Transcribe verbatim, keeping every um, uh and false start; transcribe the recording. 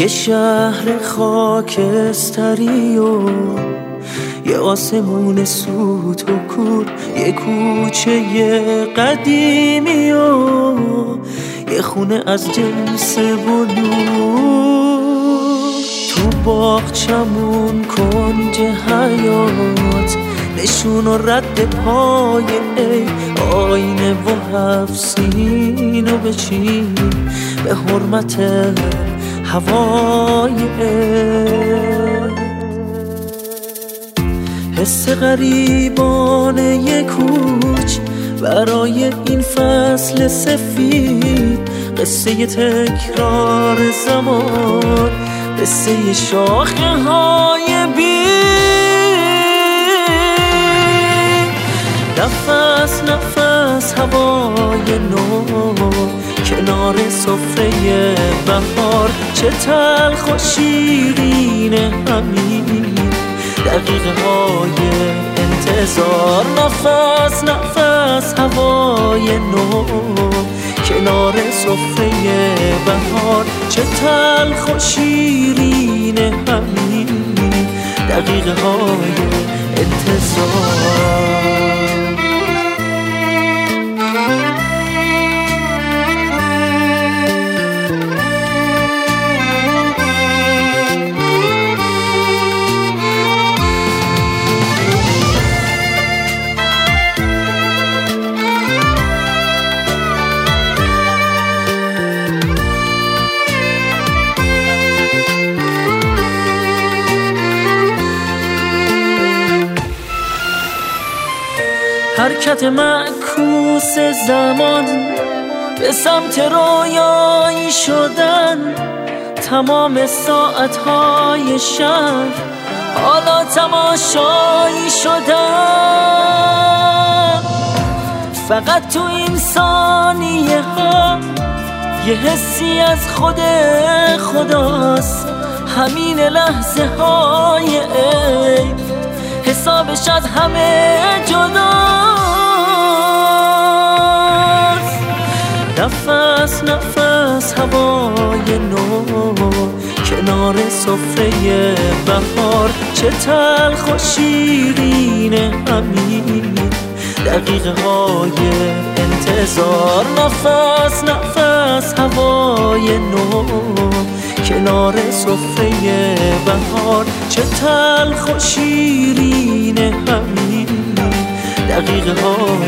شهر خاکستری و یه آسمون سوت و کور، یه کوچه قدیمی و یه خونه از جنس بلور. تو باغچمون کنج حیات نشون و رد پای ای آینه و هفت سینو بچین به حرمت هوای ای. حس غریبانه یک کوچ برای این فصل سفید، قصه تکرار زمان، قصه شاخه های بی. نفس نفس هوای نو کنار سفره بهار، چه تلخ و شیرین همین دقیقه های انتظار. نفس نفس هوای نو کنار سفره بهار، چه تلخ و شیرین همین دقیقه های انتظار. حرکت معکوس زمان به سمت رویایی شدن، تمام ساعتهای شب حالا تماشایی شدن. فقط تو این ثانیه ها یه حسی از خود خداست، همین لحظه های عید حسابش از همه جداست. نفس نفس هوای نو کنار سفره بهار، چه تلخ و شیرین همین دقیقه های انتظار. نفس نفس هوای نو کنار سفره بهار، چه تلخ و شیرین همین دقیقه ها